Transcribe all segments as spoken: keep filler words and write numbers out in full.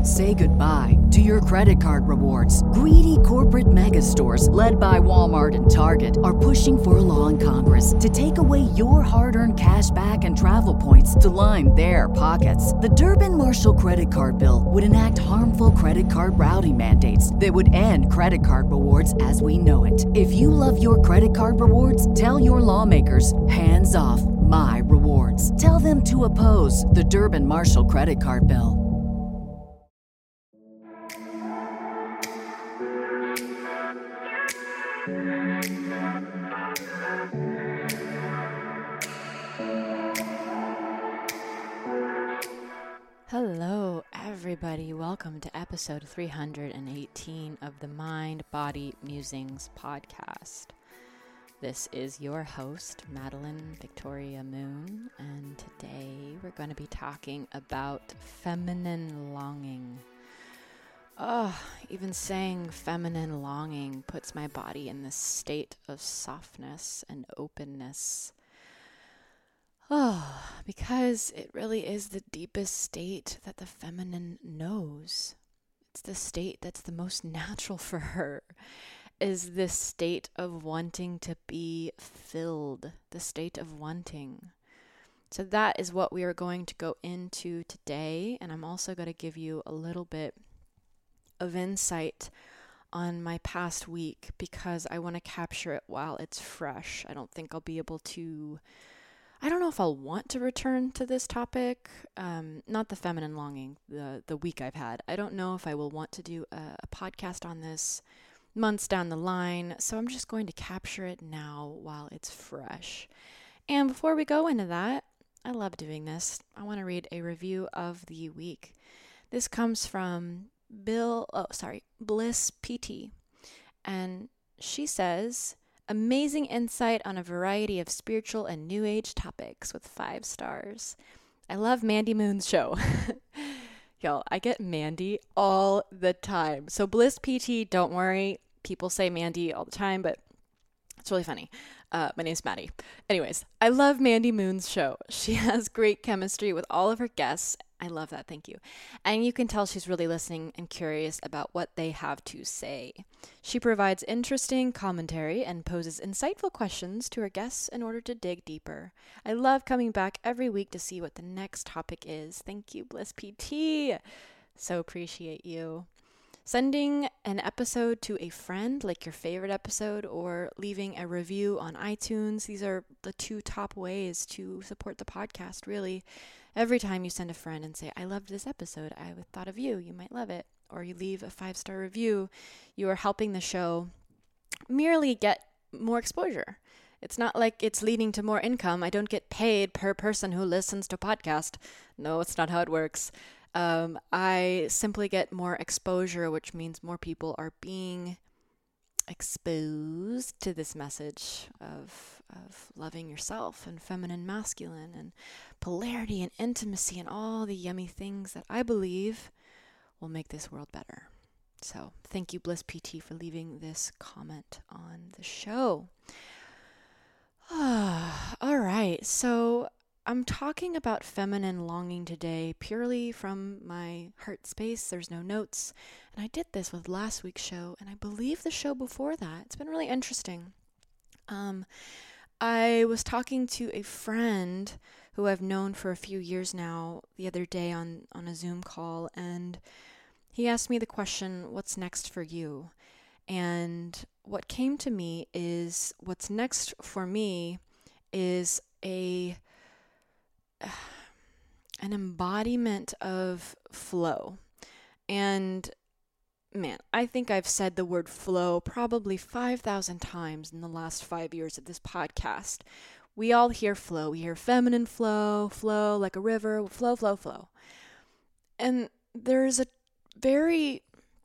Say goodbye to your credit card rewards. Greedy corporate mega stores, led by Walmart and Target, are pushing for a law in Congress to take away your hard-earned cash back and travel points to line their pockets. The Durbin-Marshall credit card bill would enact harmful credit card routing mandates that would end credit card rewards as we know it. If you love your credit card rewards, tell your lawmakers, hands off my rewards. Tell them to oppose the Durbin-Marshall credit card bill. Hello, everybody. Welcome to episode three hundred eighteen of the Mind, Body, Musings podcast. This is your host, Madeline Victoria Moon, and today we're going to be talking about feminine longing. Oh, even saying feminine longing puts my body in this state of softness and openness. Oh, because it really is the deepest state that the feminine knows. It's the state that's the most natural for her, is this state of wanting to be filled, the state of wanting. So that is what we are going to go into today, and I'm also going to give you a little bit of insight on my past week because I want to capture it while it's fresh. I don't think I'll be able to I don't know if I'll want to return to this topic, um, not the feminine longing, the the week I've had. I don't know if I will want to do a, a podcast on this months down the line, so I'm just going to capture it now while it's fresh. And before we go into that, I love doing this. I want to read a review of the week. This comes from Bill, oh, sorry, Bliss P T, and she says, amazing insight on a variety of spiritual and new age topics with five stars. I love Mandy Moon's show. Y'all, I get Mandy all the time. So Bliss P T, don't worry. People say Mandy all the time, but it's really funny. Uh, my name's Maddie. Anyways, I love Mandy Moon's show. She has great chemistry with all of her guests. I love that. Thank you. And you can tell she's really listening and curious about what they have to say. She provides interesting commentary and poses insightful questions to her guests in order to dig deeper. I love coming back every week to see what the next topic is. Thank you, Bliss P T. So appreciate you. Sending an episode to a friend, like your favorite episode, or leaving a review on iTunes. These are the two top ways to support the podcast, really. Every time you send a friend and say, I loved this episode, I thought of you, you might love it, or you leave a five-star review, you are helping the show merely get more exposure. It's not like it's leading to more income. I don't get paid per person who listens to a podcast. No, it's not how it works. Um, I simply get more exposure, which means more people are being exposed to this message of of loving yourself and feminine masculine and polarity and intimacy and all the yummy things that I believe will make this world better. So thank you, Bliss P T, for leaving this comment on the show. All right, so I'm talking about feminine longing today purely from my heart space. There's no notes. And I did this with last week's show, and I believe the show before that. It's been really interesting. Um, I was talking to a friend who I've known for a few years now the other day on, on a Zoom call, and he asked me the question, what's next for you? And what came to me is what's next for me is a an embodiment of flow. And man, I think I've said the word flow probably five thousand times in the last five years of this podcast. We all hear flow. We hear feminine flow, flow like a river, flow, flow, flow. And there's a very,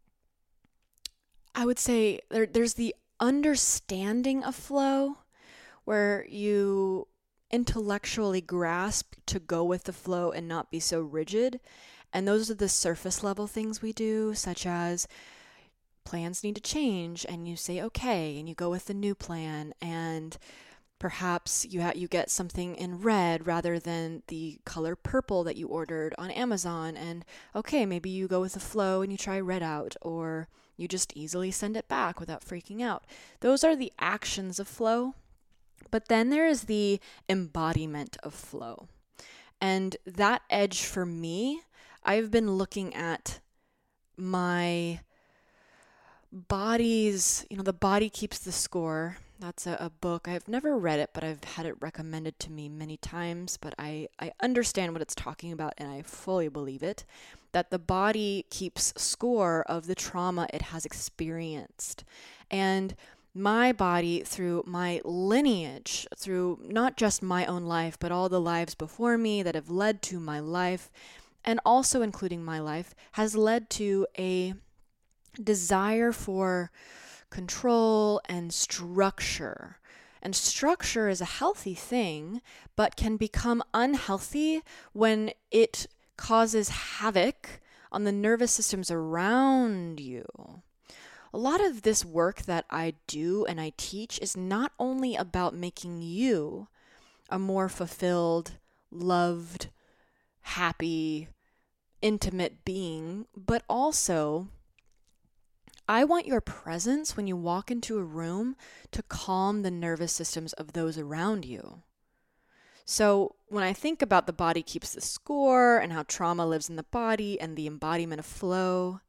I would say, there, there's the understanding of flow where you intellectually grasp to go with the flow and not be so rigid. And those are the surface level things we do, such as plans need to change and you say, okay, and you go with the new plan. And Perhaps you ha- you get something in red rather than the color purple that you ordered on Amazon, and okay, maybe you go with the flow and you try red out, or you just easily send it back without freaking out. Those are the actions of flow. But then there is the embodiment of flow. And that edge for me, I've been looking at my body's, you know, The Body Keeps the Score. That's a, a book. I've never read it, but I've had it recommended to me many times. But I, I understand what it's talking about, and I fully believe it, that the body keeps score of the trauma it has experienced. And my body, through my lineage, through not just my own life, but all the lives before me that have led to my life, and also including my life, has led to a desire for control and structure. And structure is a healthy thing, but can become unhealthy when it causes havoc on the nervous systems around you. A lot of this work that I do and I teach is not only about making you a more fulfilled, loved, happy, intimate being, but also I want your presence when you walk into a room to calm the nervous systems of those around you. So when I think about The Body Keeps the Score and how trauma lives in the body and the embodiment of flow,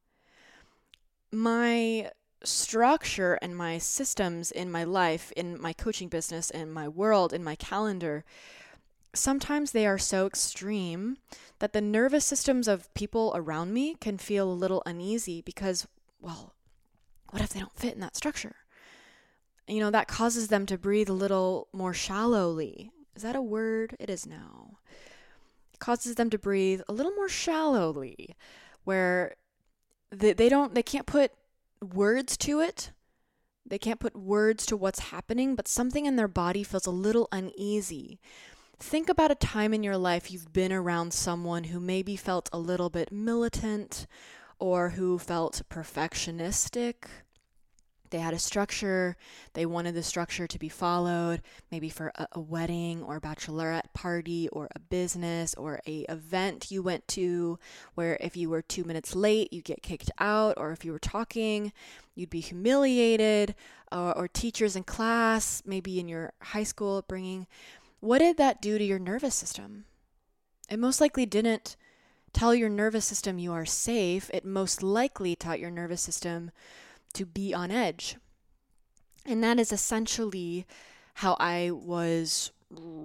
my structure and my systems in my life, in my coaching business, in my world, in my calendar, sometimes they are so extreme that the nervous systems of people around me can feel a little uneasy because, well, what if they don't fit in that structure? You know, that causes them to breathe a little more shallowly. Is that a word? It is now. It causes them to breathe a little more shallowly, where they, they don't, they can't put words to it. They can't put words to what's happening, but something in their body feels a little uneasy. Think about a time in your life you've been around someone who maybe felt a little bit militant or who felt perfectionistic. They had a structure, they wanted the structure to be followed, maybe for a, a wedding or a bachelorette party or a business or a event you went to where if you were two minutes late, you'd get kicked out, or if you were talking, you'd be humiliated, or, or teachers in class, maybe in your high school upbringing. What did that do to your nervous system? It most likely didn't tell your nervous system you are safe. It most likely taught your nervous system to be on edge. And that is essentially how I was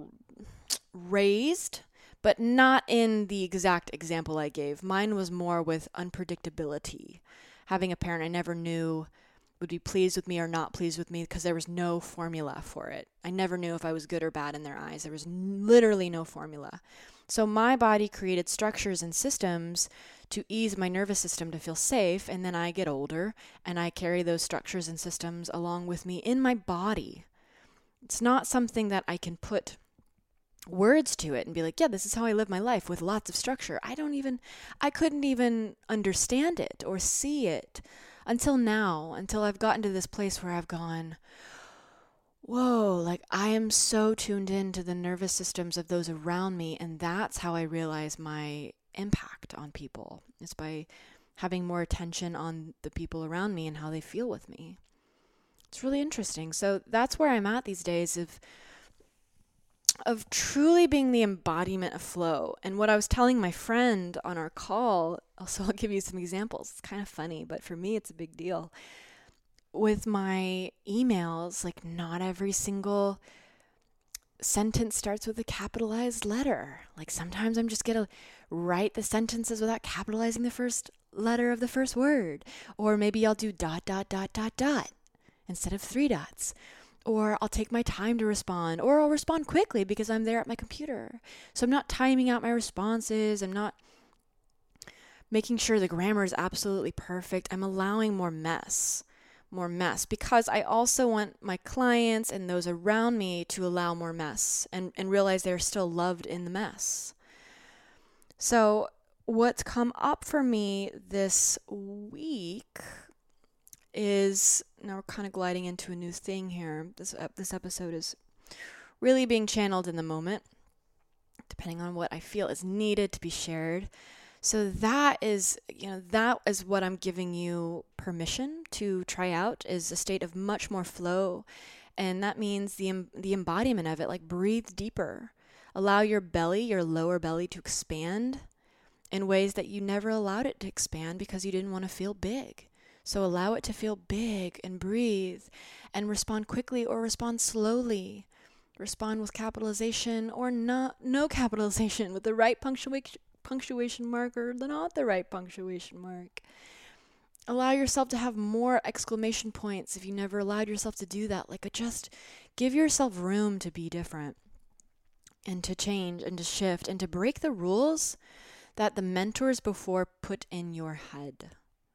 raised, but not in the exact example I gave. Mine was more with unpredictability. Having a parent I never knew would be pleased with me or not pleased with me because there was no formula for it. I never knew if I was good or bad in their eyes. There was literally no formula. So my body created structures and systems to ease my nervous system to feel safe, and then I get older and I carry those structures and systems along with me in my body. It's not something that I can put words to it and be like, yeah, this is how I live my life with lots of structure. I don't even, I couldn't even understand it or see it until now, until I've gotten to this place where I've gone, whoa, like I am so tuned into the nervous systems of those around me, and that's how I realize my impact on people. It's by having more attention on the people around me and how they feel with me. It's really interesting. So that's where I'm at these days of of truly being the embodiment of flow. And what I was telling my friend on our call, also I'll give you some examples. It's kind of funny, but for me it's a big deal. With my emails, like not every single sentence starts with a capitalized letter. Like sometimes I'm just going to write the sentences without capitalizing the first letter of the first word. Or maybe I'll do dot, dot, dot, dot, dot instead of three dots. Or I'll take my time to respond, or I'll respond quickly because I'm there at my computer. So I'm not timing out my responses. I'm not making sure the grammar is absolutely perfect. I'm allowing more mess, more mess, because I also want my clients and those around me to allow more mess and, and realize they're still loved in the mess. So what's come up for me this week is, now we're kind of gliding into a new thing here. This uh, this episode is really being channeled in the moment, depending on what I feel is needed to be shared. So that is, you know, that is what I'm giving you permission to try out, is a state of much more flow. And that means the the embodiment of it, like breathe deeper. Allow your belly, your lower belly, to expand in ways that you never allowed it to expand because you didn't want to feel big. So allow it to feel big and breathe and respond quickly or respond slowly. Respond with capitalization or not, no capitalization, with the right punctuation punctuation mark or not the right punctuation mark. Allow yourself to have more exclamation points if you never allowed yourself to do that. Like, just give yourself room to be different and to change and to shift and to break the rules that the mentors before put in your head.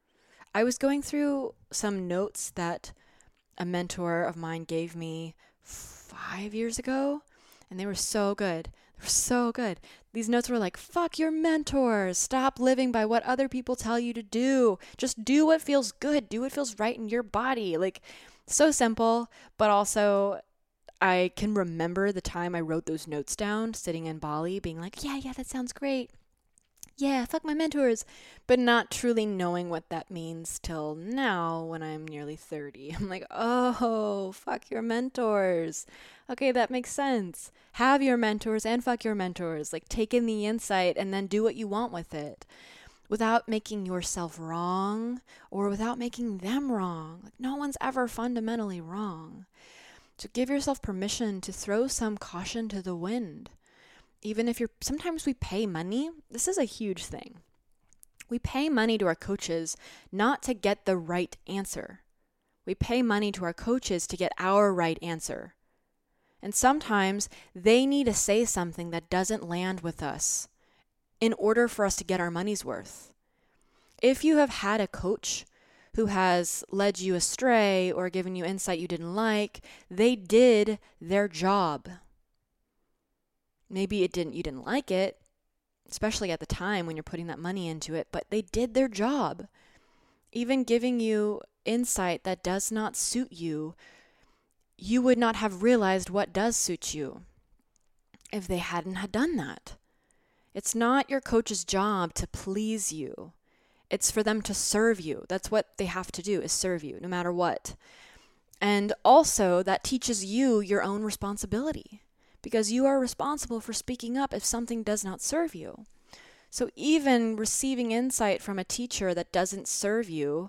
I was going through some notes that a mentor of mine gave me five years ago, and they were so good. They were so good. These notes were like, fuck your mentors. Stop living by what other people tell you to do. Just do what feels good. Do what feels right in your body. Like, so simple, but also I can remember the time I wrote those notes down, sitting in Bali, being like, yeah, yeah, that sounds great. Yeah, fuck my mentors, but not truly knowing what that means till now when I'm nearly thirty. I'm like, oh, fuck your mentors. Okay, that makes sense. Have your mentors and fuck your mentors. Like, take in the insight and then do what you want with it without making yourself wrong or without making them wrong. Like, no one's ever fundamentally wrong. So give yourself permission to throw some caution to the wind. Even if you're, sometimes we pay money. This is a huge thing. We pay money to our coaches not to get the right answer. We pay money to our coaches to get our right answer. And sometimes they need to say something that doesn't land with us in order for us to get our money's worth. If you have had a coach who has led you astray or given you insight you didn't like, they did their job. Maybe it didn't, you didn't like it, especially at the time when you're putting that money into it, but they did their job. Even giving you insight that does not suit you, you would not have realized what does suit you if they hadn't had done that. It's not your coach's job to please you. It's for them to serve you. That's what they have to do, is serve you, no matter what. And also, that teaches you your own responsibility, because you are responsible for speaking up if something does not serve you. So even receiving insight from a teacher that doesn't serve you,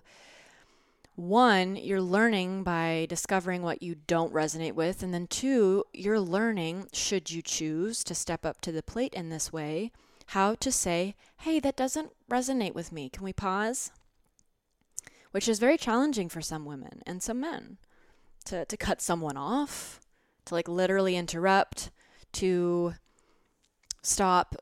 one, you're learning by discovering what you don't resonate with, and then two, you're learning, should you choose to step up to the plate in this way, how to say, hey, that doesn't resonate with me. Can we pause? Which is very challenging for some women and some men, to, to cut someone off, to like literally interrupt, to stop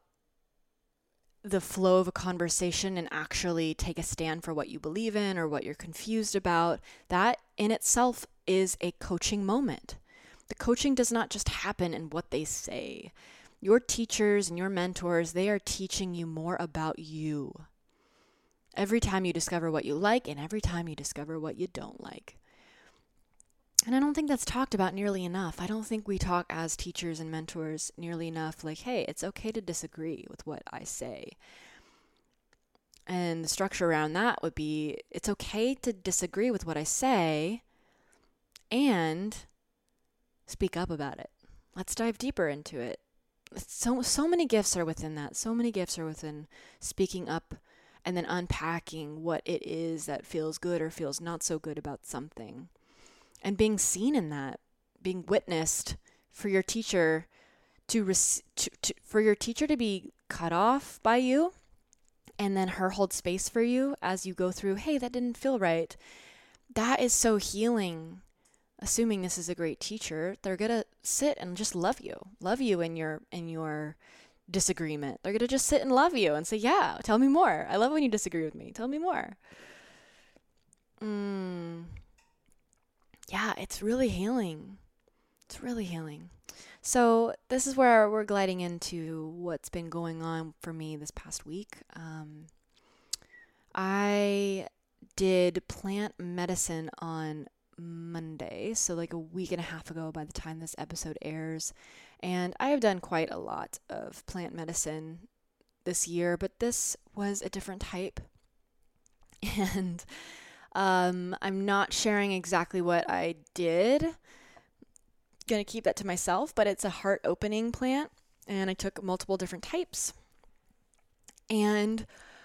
the flow of a conversation and actually take a stand for what you believe in or what you're confused about. That in itself is a coaching moment. The coaching does not just happen in what they say. Your teachers and your mentors, they are teaching you more about you every time you discover what you like and every time you discover what you don't like. And I don't think that's talked about nearly enough. I don't think we talk as teachers and mentors nearly enough, like, hey, it's okay to disagree with what I say. And the structure around that would be, it's okay to disagree with what I say and speak up about it. Let's dive deeper into it. So, so many gifts are within that. So many gifts are within speaking up and then unpacking what it is that feels good or feels not so good about something. And being seen in that, being witnessed, for your teacher to, res- to, to for your teacher to be cut off by you, and then her hold space for you as you go through, hey, that didn't feel right. That is so healing. Assuming this is a great teacher, they're gonna sit and just love you, love you in your in your disagreement. They're gonna just sit and love you and say, yeah, tell me more. I love when you disagree with me. Tell me more. Mm. Yeah, it's really healing. It's really healing. So this is where we're gliding into what's been going on for me this past week. Um, I did plant medicine on Monday, so like a week and a half ago by the time this episode airs. And I have done quite a lot of plant medicine this year, but this was a different type. And um, I'm not sharing exactly what I did. Gonna keep that to myself, but it's a heart opening plant, and I took multiple different types. And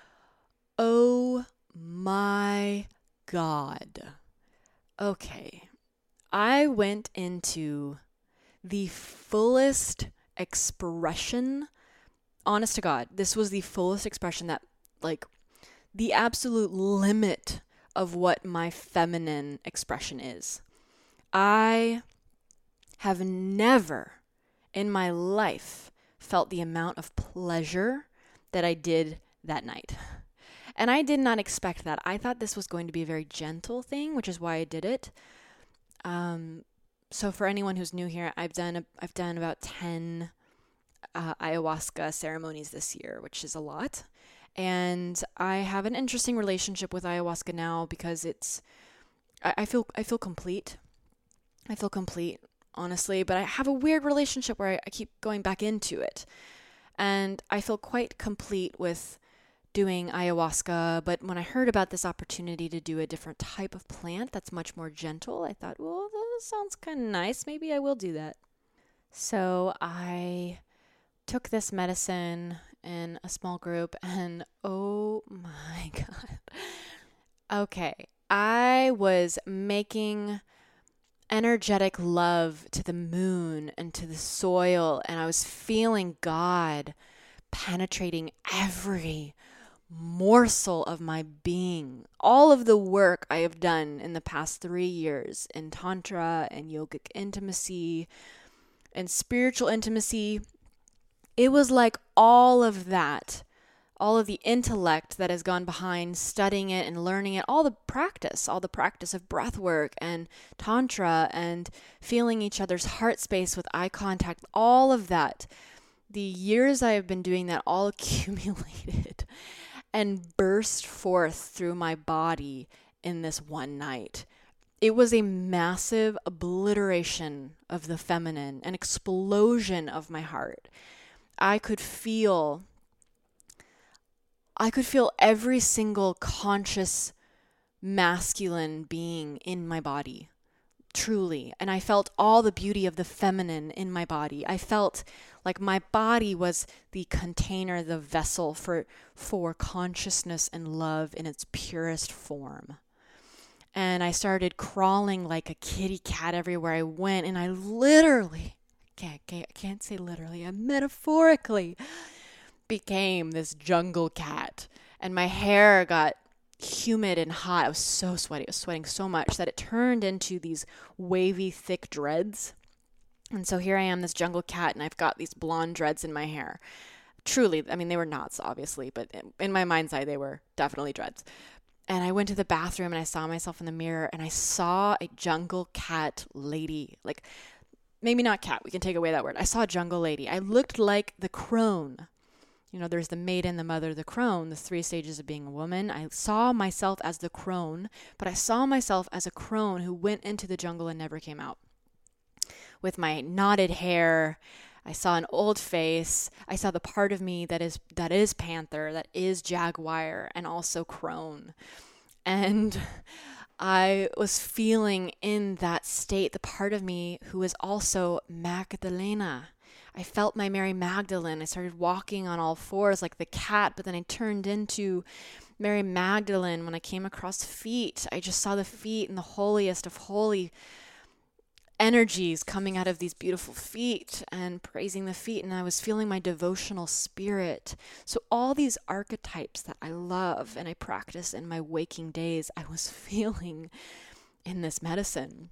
oh my God. Okay. I went into the fullest expression. Honest to God, this was the fullest expression that, like, the absolute limit of what my feminine expression is. I have never in my life felt the amount of pleasure that I did that night. And I did not expect that. I thought this was going to be a very gentle thing, which is why I did it. Um, so for anyone who's new here, I've done a, I've done about ten uh, ayahuasca ceremonies this year, which is a lot. And I have an interesting relationship with ayahuasca now because it's I, I feel I feel complete. I feel complete, honestly, but I have a weird relationship where I, I keep going back into it. And I feel quite complete with doing ayahuasca, but when I heard about this opportunity to do a different type of plant that's much more gentle, I thought, well, that sounds kind of nice. Maybe I will do that. So I took this medicine in a small group, and oh my God. Okay, I was making energetic love to the moon and to the soil, and I was feeling God penetrating every morsel of my being. All of the work I have done in the past three years in Tantra and yogic intimacy and spiritual intimacy, it was like all of that, all of the intellect that has gone behind studying it and learning it, all the practice, all the practice of breath work and Tantra and feeling each other's heart space with eye contact, all of that. The years I have been doing that all accumulated and burst forth through my body in this one night. It was a massive obliteration of the feminine, an explosion of my heart. I could feel, I could feel every single conscious masculine being in my body, truly. And I felt all the beauty of the feminine in my body. I felt like my body was the container, the vessel for, for consciousness and love in its purest form. And I started crawling like a kitty cat everywhere I went. And I literally, can't, can't, I can't say literally, I metaphorically became this jungle cat. And my hair got humid and hot. I was so sweaty. I was sweating so much that it turned into these wavy, thick dreads. And so here I am, this jungle cat, and I've got these blonde dreads in my hair. Truly, I mean, they were knots, obviously, but in my mind's eye, they were definitely dreads. And I went to the bathroom and I saw myself in the mirror and I saw a jungle cat lady. Like, maybe not cat, we can take away that word. I saw a jungle lady. I looked like the crone. You know, there's the maiden, the mother, the crone, the three stages of being a woman. I saw myself as the crone, but I saw myself as a crone who went into the jungle and never came out. With my knotted hair, I saw an old face. I saw the part of me that is that is panther, that is jaguar, and also crone. And I was feeling in that state the part of me who is also Magdalena. I felt my Mary Magdalene. I started walking on all fours like the cat, but then I turned into Mary Magdalene when I came across feet. I just saw the feet and the holiest of holy energies coming out of these beautiful feet and praising the feet, and I was feeling my devotional spirit. So all these archetypes that I love and I practice in my waking days, I was feeling in this medicine.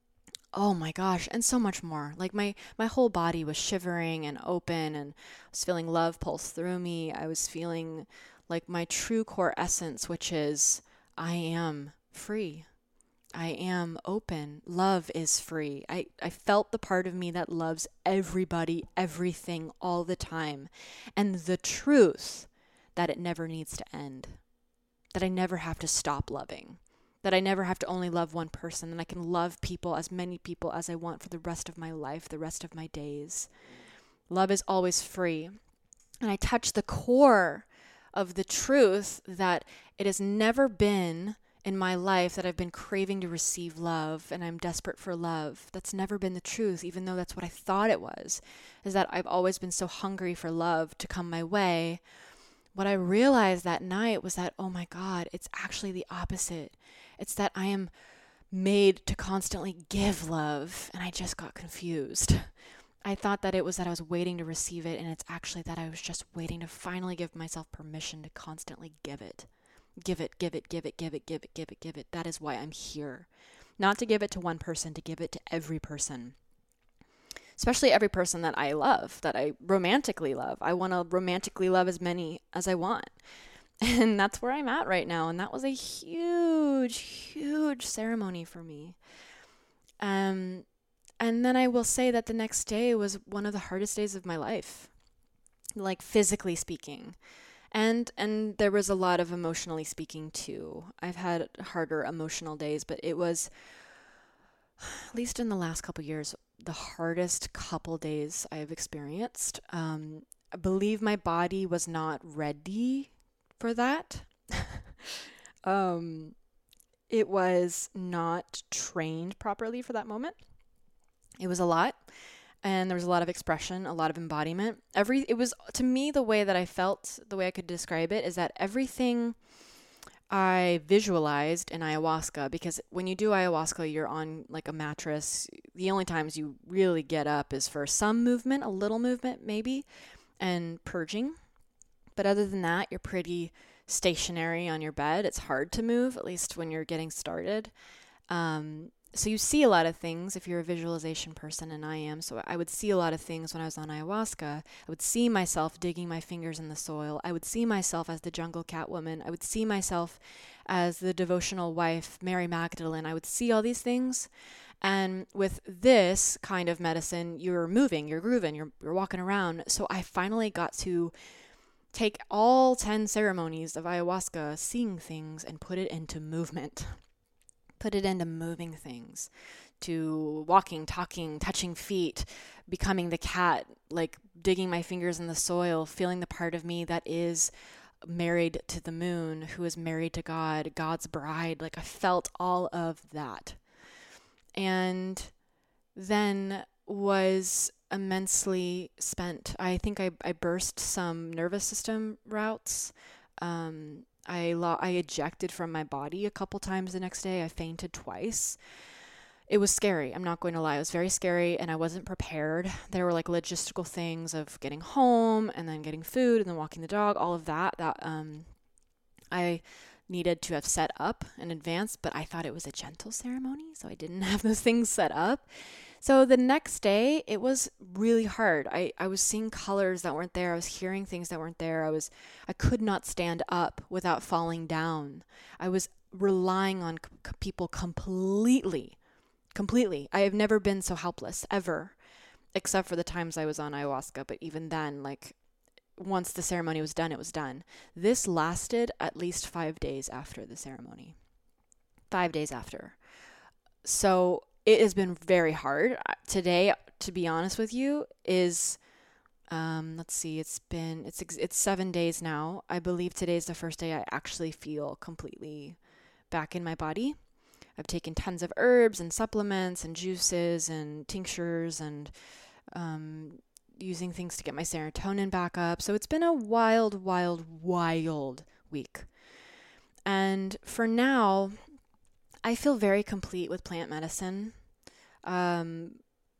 Oh my gosh, and so much more. Like my my whole body was shivering and open, and I was feeling love pulse through me. I was feeling like my true core essence, which is I am free. I am open. Love is free. I, I felt the part of me that loves everybody, everything, all the time. And the truth that it never needs to end. That I never have to stop loving. that I never have to only love one person, and I can love people, as many people as I want for the rest of my life, the rest of my days. Love is always free. And I touch the core of the truth that it has never been in my life that I've been craving to receive love and I'm desperate for love. That's never been the truth, even though that's what I thought it was, is that I've always been so hungry for love to come my way. What I realized that night was that, oh my God, it's actually the opposite. It's that I am made to constantly give love, and I just got confused. I thought that it was that I was waiting to receive it, and it's actually that I was just waiting to finally give myself permission to constantly give it. Give it, give it, give it, give it, give it, give it, give it. That is why I'm here. Not to give it to one person, to give it to every person. Especially every person that I love, that I romantically love. I want to romantically love as many as I want. And that's where I'm at right now. And that was a huge, huge ceremony for me. Um, and then I will say that the next day was one of the hardest days of my life, like physically speaking. And and there was a lot of emotionally speaking too. I've had harder emotional days, but it was, at least in the last couple of years, the hardest couple days I have experienced. Um, I believe my body was not ready for that. um, it was not trained properly for that moment. It was a lot. And there was a lot of expression, a lot of embodiment. Every it was, to me, the way that I felt, the way I could describe it, is that everything I visualized in ayahuasca, because when you do ayahuasca, you're on like a mattress. The only times you really get up is for some movement, a little movement maybe, and purging. But other than that, you're pretty stationary on your bed. It's hard to move, at least when you're getting started. Um, So you see a lot of things if you're a visualization person, and I am. So I would see a lot of things when I was on ayahuasca. I would see myself digging my fingers in the soil. I would see myself as the jungle cat woman. I would see myself as the devotional wife, Mary Magdalene. I would see all these things. And with this kind of medicine, you're moving, you're grooving, you're, you're walking around. So I finally got to take all ten ceremonies of ayahuasca, seeing things, and put it into movement. Put it into moving things, to walking, talking, touching feet, becoming the cat, like digging my fingers in the soil, feeling the part of me that is married to the moon, who is married to God, God's bride. Like I felt all of that. And then was immensely spent. I think I, I burst some nervous system routes. Um, I lo- I ejected from my body a couple times the next day. I fainted twice. It was scary. I'm not going to lie. It was very scary, and I wasn't prepared. There were like logistical things of getting home and then getting food and then walking the dog, all of that, that um, I needed to have set up in advance, but I thought it was a gentle ceremony, so I didn't have those things set up. So the next day, it was really hard. I, I was seeing colors that weren't there. I was hearing things that weren't there. I was I could not stand up without falling down. I was relying on c- people completely, completely. I have never been so helpless, ever, except for the times I was on ayahuasca. But even then, like, once the ceremony was done, it was done. This lasted at least five days after the ceremony. Five days after. So it has been very hard. Today, to be honest with you, is, um, let's see, it's been, it's it's seven days now. I believe today's the first day I actually feel completely back in my body. I've taken tons of herbs and supplements and juices and tinctures and um, using things to get my serotonin back up. So it's been a wild, wild, wild week. And for now, I feel very complete with plant medicine. Um,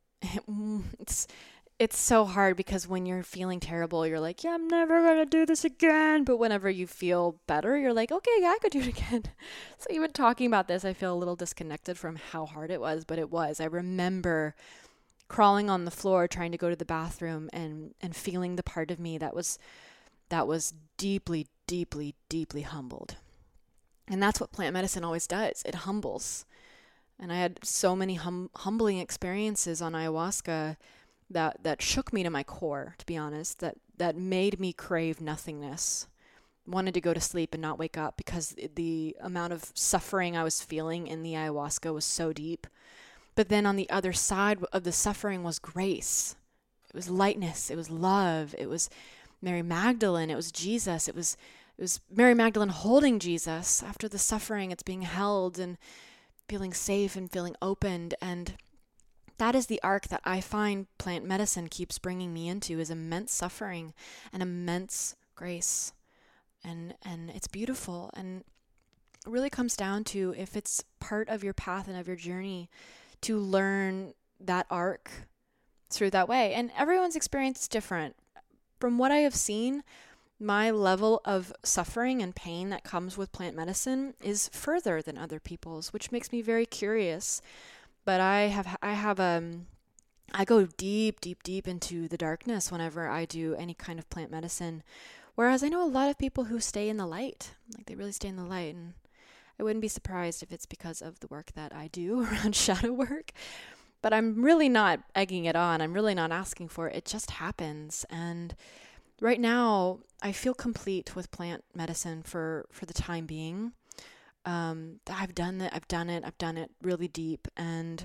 it's it's so hard because when you're feeling terrible, you're like, yeah, I'm never going to do this again. But whenever you feel better, you're like, okay, yeah, I could do it again. So even talking about this, I feel a little disconnected from how hard it was, but it was. I remember crawling on the floor, trying to go to the bathroom and, and feeling the part of me that was, that was deeply, deeply, deeply humbled. And that's what plant medicine always does. It humbles. And I had so many hum- humbling experiences on ayahuasca that, that shook me to my core, to be honest, that, that made me crave nothingness. wanted to go to sleep and not wake up because the amount of suffering I was feeling in the ayahuasca was so deep. But then on the other side of the suffering was grace. It was lightness. It was love. It was Mary Magdalene. It was Jesus. It was it was Mary Magdalene holding Jesus after the suffering. It's being held and feeling safe and feeling opened. And that is the arc that I find plant medicine keeps bringing me into, is immense suffering and immense grace. And and it's beautiful. And it really comes down to, if it's part of your path and of your journey, to learn that arc through that way. And everyone's experience is different. From what I have seen, my level of suffering and pain that comes with plant medicine is further than other people's, which makes me very curious. But I have, I have, um, I go deep, deep, deep into the darkness whenever I do any kind of plant medicine. Whereas I know a lot of people who stay in the light, like they really stay in the light. And I wouldn't be surprised if it's because of the work that I do around shadow work. But I'm really not egging it on. I'm really not asking for it. It just happens. And right now, I feel complete with plant medicine for, for the time being. Um, I've done it. I've done it. I've done it really deep. And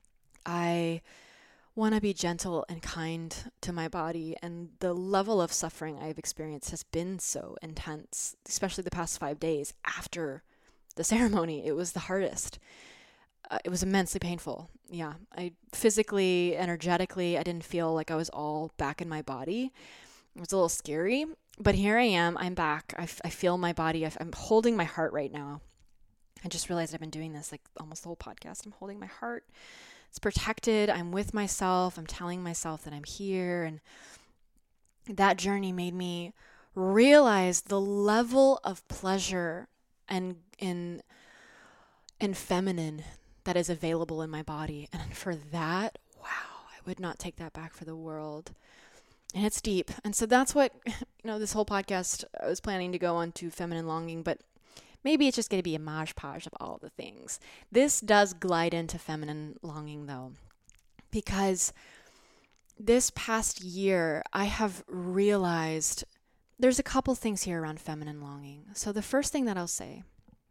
I want to be gentle and kind to my body. And the level of suffering I've experienced has been so intense, especially the past five days after the ceremony. It was the hardest. Uh, it was immensely painful. Yeah. I physically, energetically, I didn't feel like I was all back in my body. It was a little scary, but here I am. I'm back. I, f- I feel my body. I f- I'm holding my heart right now. I just realized I've been doing this like almost the whole podcast. I'm holding my heart. It's protected. I'm with myself. I'm telling myself that I'm here. And that journey made me realize the level of pleasure and in and feminine that is available in my body. And for that, wow, I would not take that back for the world. And it's deep. And so that's what, you know, this whole podcast, I was planning to go on to feminine longing, but maybe it's just going to be a mosh-posh of all the things. This does glide into feminine longing, though, because this past year, I have realized there's a couple things here around feminine longing. So the first thing that I'll say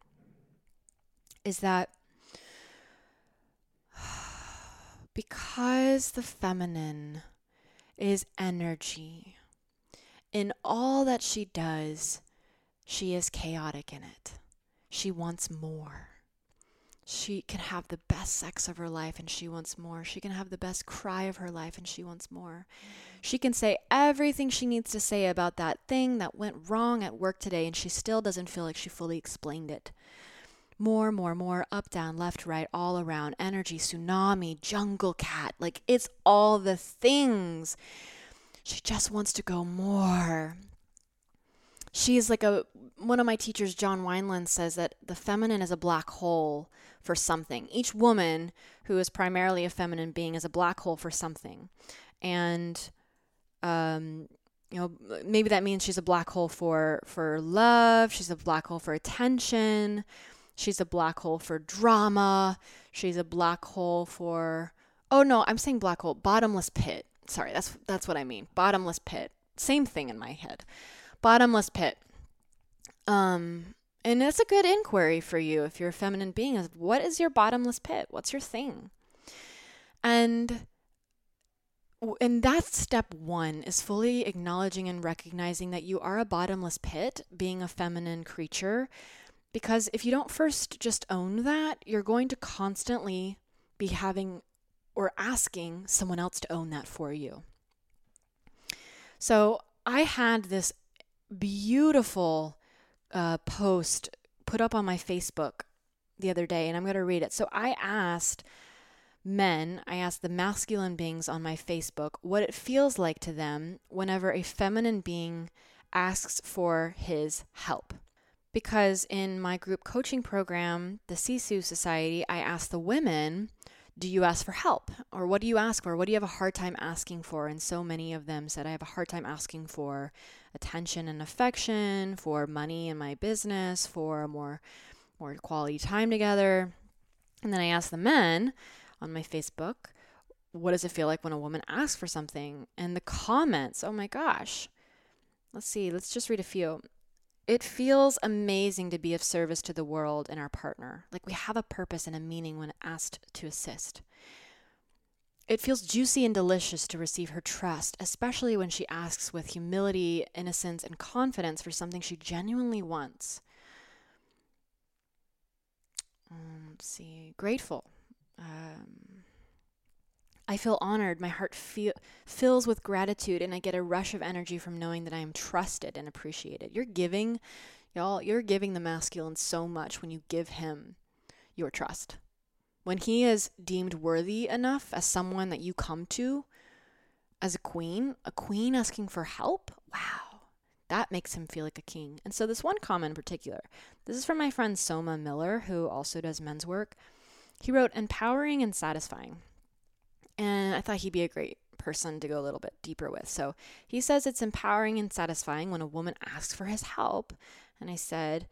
is that because the feminine is energy, in all that she does, she is chaotic in it. She wants more. She can have the best sex of her life and she wants more. She can have the best cry of her life and she wants more. She can say everything she needs to say about that thing that went wrong at work today and she still doesn't feel like she fully explained it. More, more, more, up, down, left, right, all around, energy, tsunami, jungle cat, like it's all the things. She just wants to go more. She's like a, one of my teachers, John Wineland, says that the feminine is a black hole for something. Each woman who is primarily a feminine being is a black hole for something. And, um, you know, maybe that means she's a black hole for, for love. She's a black hole for attention. She's a black hole for drama. She's a black hole for, oh no, I'm saying black hole, bottomless pit. Sorry, that's that's what I mean. Bottomless pit. Same thing in my head. Bottomless pit. Um, and it's a good inquiry for you if you're a feminine being. Is what is your bottomless pit? What's your thing? And and that's step one, is fully acknowledging and recognizing that you are a bottomless pit, being a feminine creature. Because if you don't first just own that, you're going to constantly be having or asking someone else to own that for you. So I had this beautiful uh, post put up on my Facebook the other day, and I'm going to read it. So I asked men, I asked the masculine beings on my Facebook what it feels like to them whenever a feminine being asks for his help. Because in my group coaching program, the Sisu Society, I asked the women, do you ask for help? Or what do you ask for? What do you have a hard time asking for? And so many of them said, I have a hard time asking for attention and affection, for money in my business, for more, more quality time together. And then I asked the men on my Facebook, what does it feel like when a woman asks for something? And the comments, oh my gosh. Let's see, let's just read a few. It feels amazing to be of service to the world and our partner. Like we have a purpose and a meaning when asked to assist. It feels juicy and delicious to receive her trust, especially when she asks with humility, innocence, and confidence for something she genuinely wants. Um, let's see. Grateful. Um, I feel honored. My heart feel, fills with gratitude, and I get a rush of energy from knowing that I am trusted and appreciated. You're giving, y'all, you're giving the masculine so much when you give him your trust. When he is deemed worthy enough as someone that you come to as a queen, a queen asking for help, wow, that makes him feel like a king. And so this one comment in particular, this is from my friend Soma Miller, who also does men's work. He wrote, empowering and satisfying. And I thought he'd be a great person to go a little bit deeper with. So he says it's empowering and satisfying when a woman asks for his help. And I said,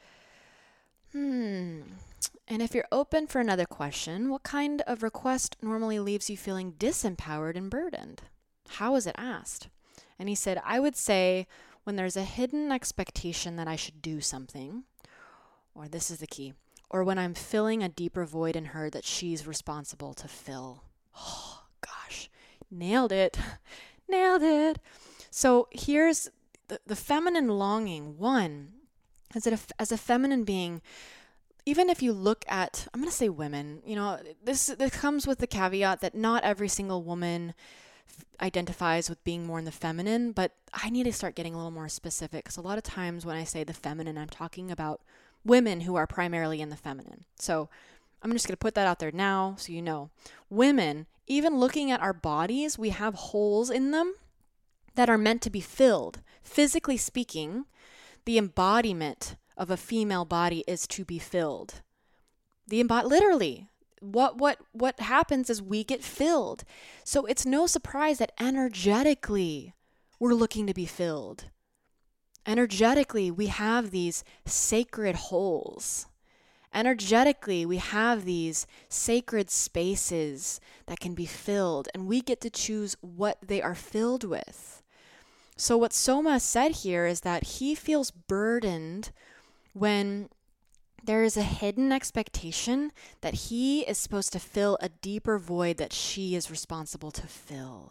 hmm... And if you're open for another question, what kind of request normally leaves you feeling disempowered and burdened? How is it asked? And he said, I would say when there's a hidden expectation that I should do something, or this is the key, or when I'm filling a deeper void in her that she's responsible to fill. Oh, gosh, nailed it. Nailed it. So here's the, the feminine longing. One, as a, as a feminine being, even if you look at, I'm going to say women, you know, this, this comes with the caveat that not every single woman f- identifies with being more in the feminine, but I need to start getting a little more specific because a lot of times when I say the feminine, I'm talking about women who are primarily in the feminine. So I'm just going to put that out there now so you know. Women, even looking at our bodies, we have holes in them that are meant to be filled. Physically speaking, the embodiment of a female body is to be filled. The embod literally, what what what happens is we get filled. So it's no surprise that energetically we're looking to be filled. Energetically, we have these sacred holes. Energetically, we have these sacred spaces that can be filled, and we get to choose what they are filled with. So what Soma said here is that he feels burdened when there is a hidden expectation that he is supposed to fill a deeper void that she is responsible to fill.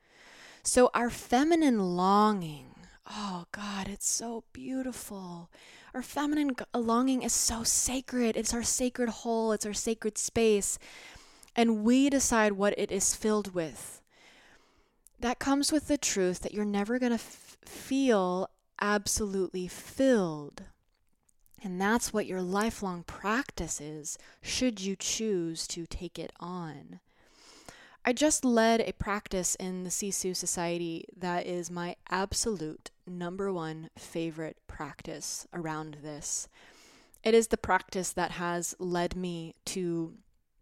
So our feminine longing, oh God, it's so beautiful. Our feminine longing is so sacred. It's our sacred hole. It's our sacred space. And we decide what it is filled with. That comes with the truth that you're never going to f- feel absolutely filled. And that's what your lifelong practice is, should you choose to take it on. I just led a practice in the Sisu Society that is my absolute number one favorite practice around this. It is the practice that has led me to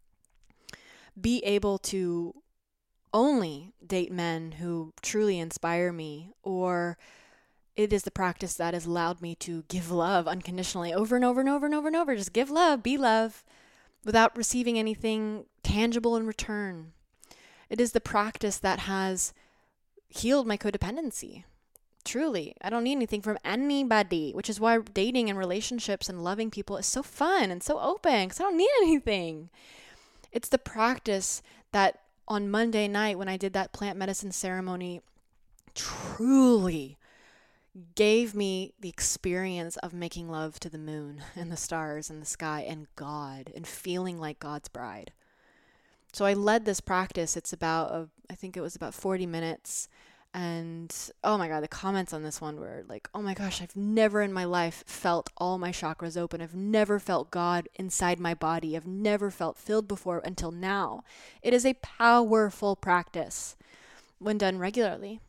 be able to only date men who truly inspire me, or it is the practice that has allowed me to give love unconditionally over and over and over and over and over. Just give love, be love, without receiving anything tangible in return. It is the practice that has healed my codependency. Truly, I don't need anything from anybody, which is why dating and relationships and loving people is so fun and so open, because I don't need anything. It's the practice that on Monday night when I did that plant medicine ceremony truly gave me the experience of making love to the moon and the stars and the sky and God and feeling like God's bride. So I led this practice. It's about, a, I think it was about forty minutes. And oh my God, the comments on this one were like, oh my gosh, I've never in my life felt all my chakras open. I've never felt God inside my body. I've never felt filled before until now. It is a powerful practice when done regularly.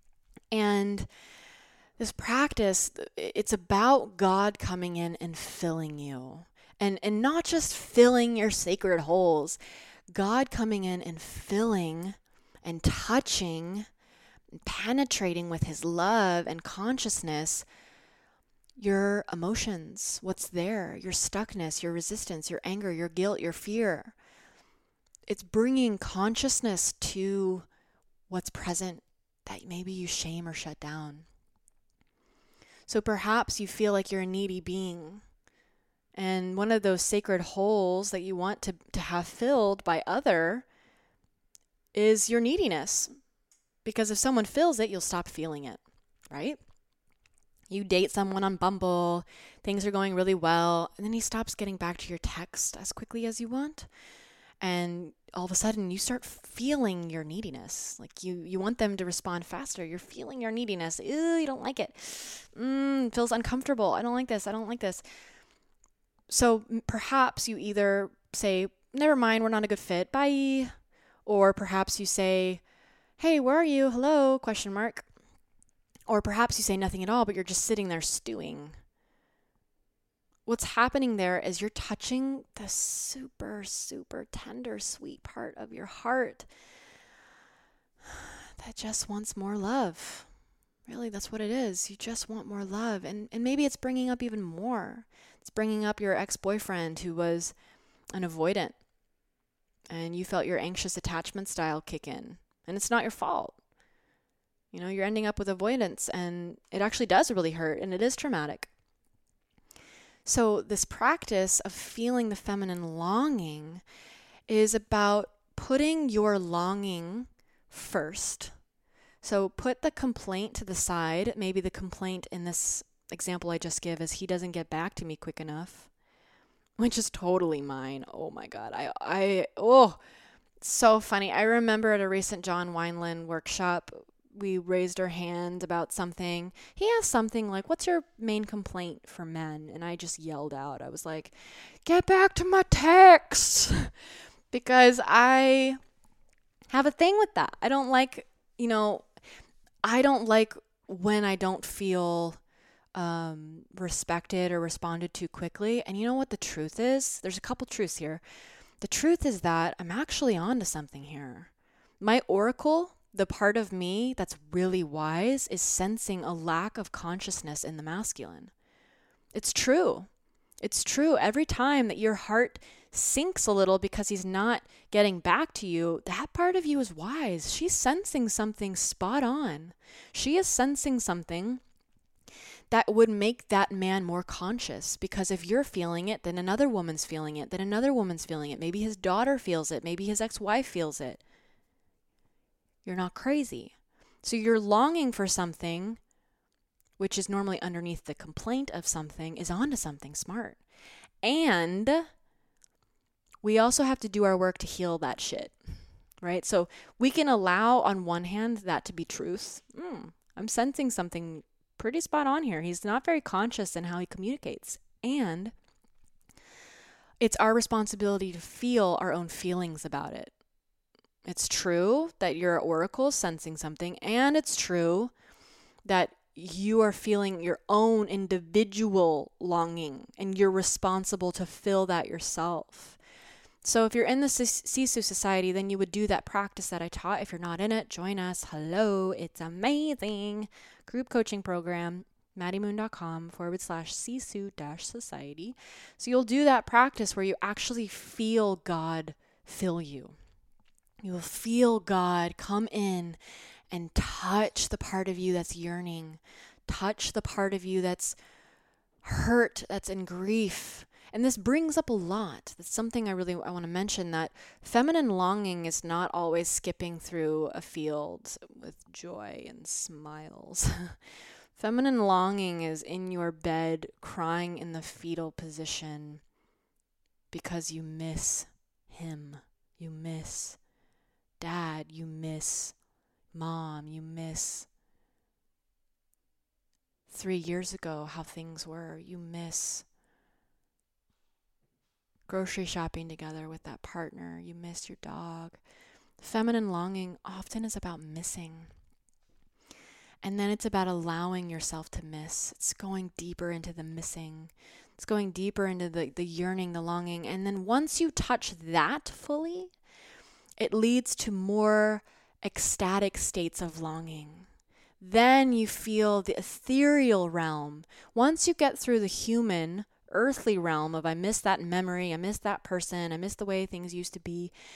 And this practice, it's about God coming in and filling you. And, and not just filling your sacred holes. God coming in and filling and touching, penetrating with his love and consciousness, your emotions, what's there, your stuckness, your resistance, your anger, your guilt, your fear. It's bringing consciousness to what's present that maybe you shame or shut down. So perhaps you feel like you're a needy being. And one of those sacred holes that you want to, to have filled by other is your neediness. Because if someone fills it, you'll stop feeling it, right? You date someone on Bumble, things are going really well, and then he stops getting back to your text as quickly as you want. And all of a sudden you start feeling your neediness. Like you, you want them to respond faster. You're feeling your neediness. Ew, you don't like it. Mm, feels uncomfortable. I don't like this. I don't like this. So perhaps you either say, never mind, we're not a good fit. Bye. Or perhaps you say, hey, where are you? Hello? Question mark. Or perhaps you say nothing at all, but you're just sitting there stewing. What's happening there is you're touching the super, super tender, sweet part of your heart that just wants more love. Really, that's what it is. You just want more love. And, and maybe it's bringing up even more. It's bringing up your ex-boyfriend who was an avoidant. And you felt your anxious attachment style kick in. And it's not your fault. You know, you're ending up with avoidance, and it actually does really hurt, and it is traumatic. So this practice of feeling the feminine longing is about putting your longing first. So put the complaint to the side. Maybe the complaint in this example I just give is he doesn't get back to me quick enough, which is totally mine. Oh my God. I, I, oh, so funny. I remember at a recent John Wineland workshop, we raised our hand about something. He asked something like, what's your main complaint for men? And I just yelled out. I was like, get back to my text. Because I have a thing with that. I don't like, you know, I don't like when I don't feel um, respected or responded to quickly. And you know what the truth is? There's a couple truths here. The truth is that I'm actually onto something here. My oracle, the part of me that's really wise, is sensing a lack of consciousness in the masculine. It's true. It's true. Every time that your heart sinks a little because he's not getting back to you, that part of you is wise. She's sensing something spot on. She is sensing something that would make that man more conscious, because if you're feeling it, then another woman's feeling it, then another woman's feeling it. Maybe his daughter feels it. Maybe his ex-wife feels it. You're not crazy. So you're longing for something, which is normally underneath the complaint of something, is onto something smart. And we also have to do our work to heal that shit, right? So we can allow on one hand that to be truth. Mm, I'm sensing something pretty spot on here. He's not very conscious in how he communicates. And it's our responsibility to feel our own feelings about it. It's true that your oracle is sensing something, and it's true that you are feeling your own individual longing, and you're responsible to fill that yourself. So if you're in the Sisu Society, then you would do that practice that I taught. If you're not in it, join us. Hello, it's amazing. Group coaching program, maddiemoon.com forward slash Sisu dash society. So you'll do that practice where you actually feel God fill you. You will feel God come in and touch the part of you that's yearning, touch the part of you that's hurt, that's in grief. And this brings up a lot. That's something I really I want to mention, that feminine longing is not always skipping through a field with joy and smiles. Feminine longing is in your bed crying in the fetal position because you miss him. You miss dad. You miss mom. You miss three years ago how things were. You miss grocery shopping together with that partner. You miss your dog. Feminine longing often is about missing. And then it's about allowing yourself to miss. It's going deeper into the missing. It's going deeper into the, the yearning, the longing. And then once you touch that fully, it leads to more ecstatic states of longing. Then you feel the ethereal realm. Once you get through the human earthly realm of I miss that memory, I miss that person, I miss the way things used to be,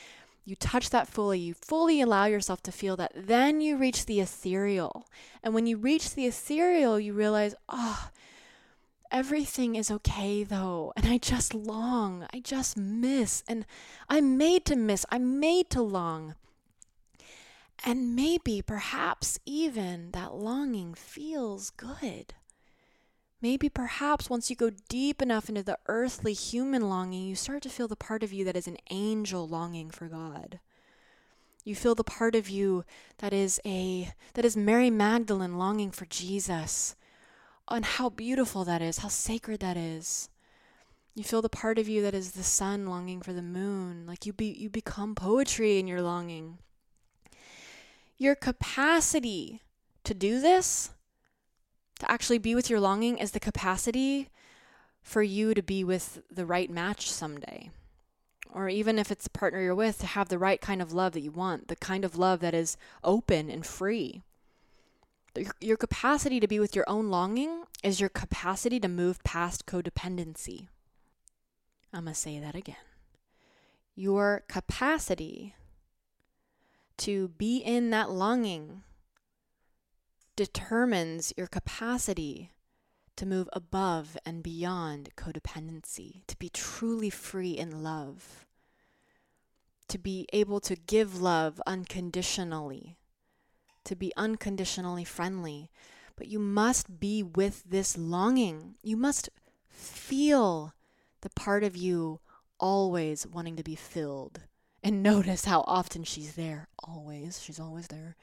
You touch that fully. You fully allow yourself to feel that. Then you reach the ethereal. And when you reach the ethereal, you realize, oh, everything is okay though. And I just long. I just miss. And I'm made to miss. I'm made to long. And maybe, perhaps even that longing feels good. Maybe perhaps once you go deep enough into the earthly human longing, you start to feel the part of you that is an angel longing for God. You feel the part of you that is a that is Mary Magdalene longing for Jesus. And how beautiful that is, how sacred that is. You feel the part of you that is the sun longing for the moon. Like you be you become poetry in your longing. Your capacity to do this, to actually be with your longing, is the capacity for you to be with the right match someday. Or even if it's a partner you're with, to have the right kind of love that you want, the kind of love that is open and free. Your, your capacity to be with your own longing is your capacity to move past codependency. I'm going to say that again. Your capacity to be in that longing determines your capacity to move above and beyond codependency, to be truly free in love, to be able to give love unconditionally, to be unconditionally friendly. But you must be with this longing. You must feel the part of you always wanting to be filled. And notice how often she's there. Always. She's always there.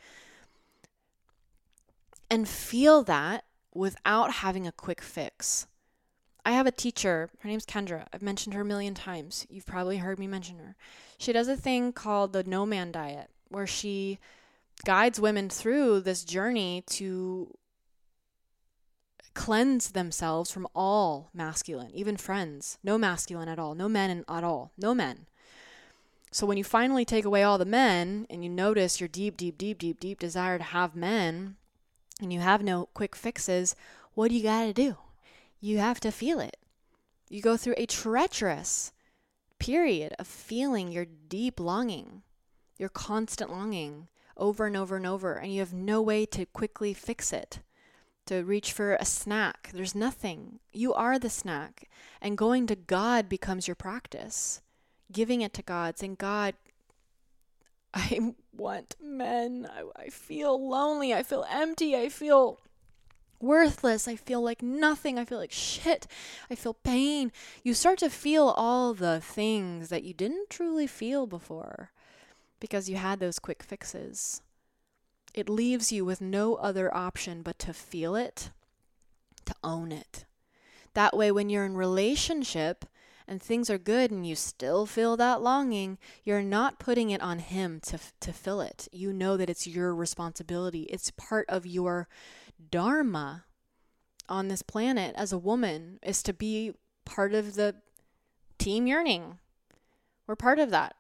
And feel that without having a quick fix. I have a teacher. Her name's Kendra. I've mentioned her a million times. You've probably heard me mention her. She does a thing called the No Man Diet, where she guides women through this journey to cleanse themselves from all masculine, even friends. No masculine at all. No men at all. No men. So when you finally take away all the men and you notice your deep, deep, deep, deep, deep desire to have men, and you have no quick fixes, what do you got to do? You have to feel it. You go through a treacherous period of feeling your deep longing, your constant longing over and over and over, and you have no way to quickly fix it, to reach for a snack. There's nothing. You are the snack, and going to God becomes your practice. Giving it to God, saying, God, I want men. I, I feel lonely. I feel empty. I feel worthless. I feel like nothing. I feel like shit. I feel pain. You start to feel all the things that you didn't truly feel before because you had those quick fixes. It leaves you with no other option but to feel it, to own it. That way, when you're in relationship and things are good and you still feel that longing, you're not putting it on him to to fill it. You know that it's your responsibility. It's part of your dharma on this planet as a woman, is to be part of the team yearning. We're part of that.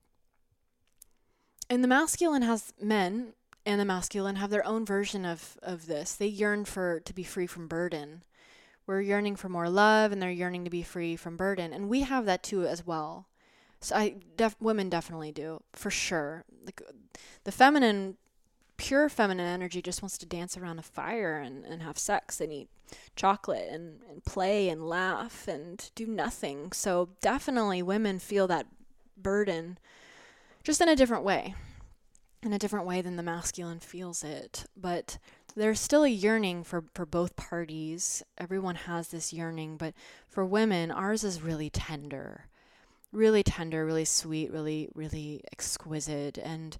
And the masculine has men, and the masculine have their own version of, of this. They yearn for to be free from burden. We're yearning for more love, and they're yearning to be free from burden. And we have that too as well. So I def- women definitely do, for sure. Like the feminine, pure feminine energy just wants to dance around a fire and, and have sex and eat chocolate and, and play and laugh and do nothing. So definitely women feel that burden just in a different way. In a different way than the masculine feels it. But there's still a yearning for, for both parties. Everyone has this yearning, but for women, ours is really tender, really tender, really sweet, really, really exquisite. And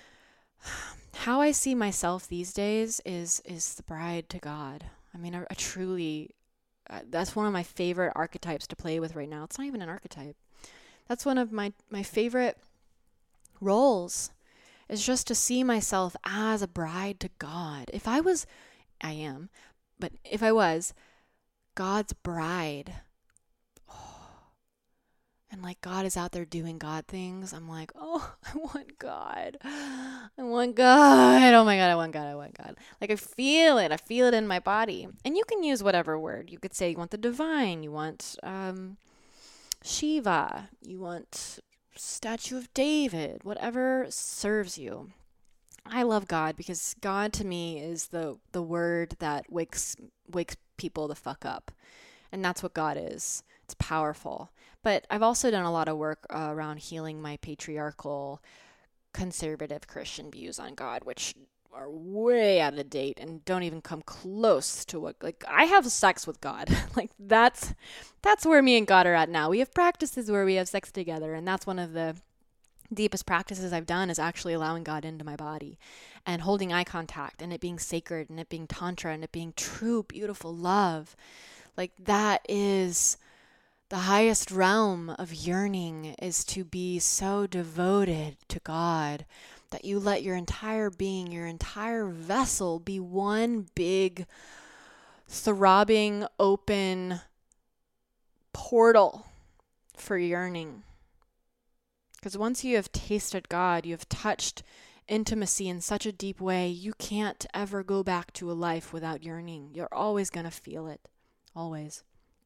how I see myself these days is, is the bride to God. I mean, I, I truly, uh, that's one of my favorite archetypes to play with right now. It's not even an archetype. That's one of my, my favorite roles. Is just to see myself as a bride to God. If I was, I am, but if I was God's bride, oh, and like God is out there doing God things, I'm like, oh, I want God. I want God. Oh my God, I want God. I want God. Like I feel it. I feel it in my body. And you can use whatever word. You could say you want the divine. You want um, Shiva. You want statue of David, whatever serves you. I love God because God to me is the the word that wakes wakes people the fuck up. And that's what God is. It's powerful. But I've also done a lot of work uh, around healing my patriarchal, conservative Christian views on God, which are way out of date and don't even come close to what, like, I have sex with God. Like, that's, that's where me and God are at now. We have practices where we have sex together, and that's one of the deepest practices I've done is actually allowing God into my body and holding eye contact and it being sacred and it being tantra and it being true, beautiful love. Like, that is the highest realm of yearning, is to be so devoted to God that you let your entire being, your entire vessel be one big, throbbing, open portal for yearning. Because once you have tasted God, you have touched intimacy in such a deep way, you can't ever go back to a life without yearning. You're always going to feel it. Always.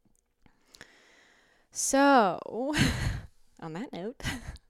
So, on that note,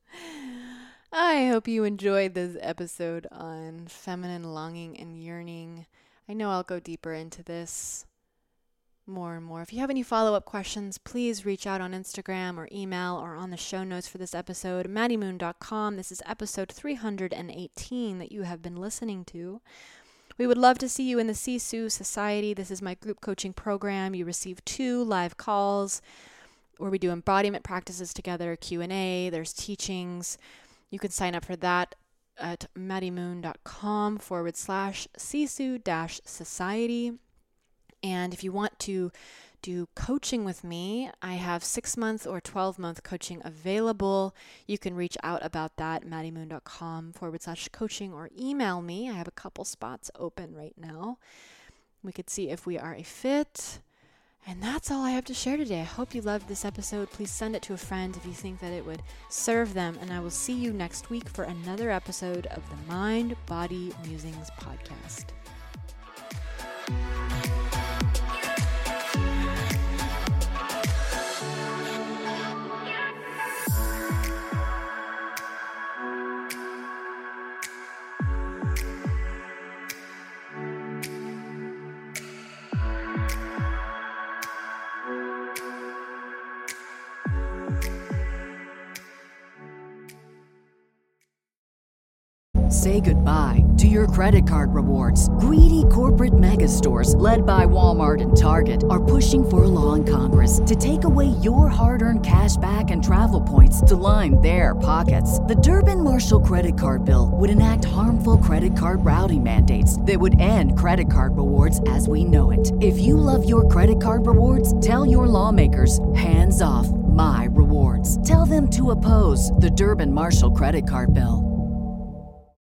I hope you enjoyed this episode on feminine longing and yearning. I know I'll go deeper into this more and more. If you have any follow-up questions, please reach out on Instagram or email or on the show notes for this episode, maddie moon dot com. This is episode three hundred eighteen that you have been listening to. We would love to see you in the Sisu Society. This is my group coaching program. You receive two live calls where we do embodiment practices together, Q and A, there's teachings. You can sign up for that at maddie moon dot com forward slash Sisu dash society. And if you want to do coaching with me, I have six month or twelve month coaching available. You can reach out about that, maddie moon dot com forward slash coaching, or email me. I have a couple spots open right now. We could see if we are a fit. And that's all I have to share today. I hope you loved this episode. Please send it to a friend if you think that it would serve them. And I will see you next week for another episode of the Mind, Body, Musings podcast. Say goodbye to your credit card rewards. Greedy corporate mega stores, led by Walmart and Target, are pushing for a law in Congress to take away your hard-earned cash back and travel points to line their pockets. The Durbin-Marshall credit card bill would enact harmful credit card routing mandates that would end credit card rewards as we know it. If you love your credit card rewards, tell your lawmakers, hands off my rewards. Tell them to oppose the Durbin-Marshall credit card bill.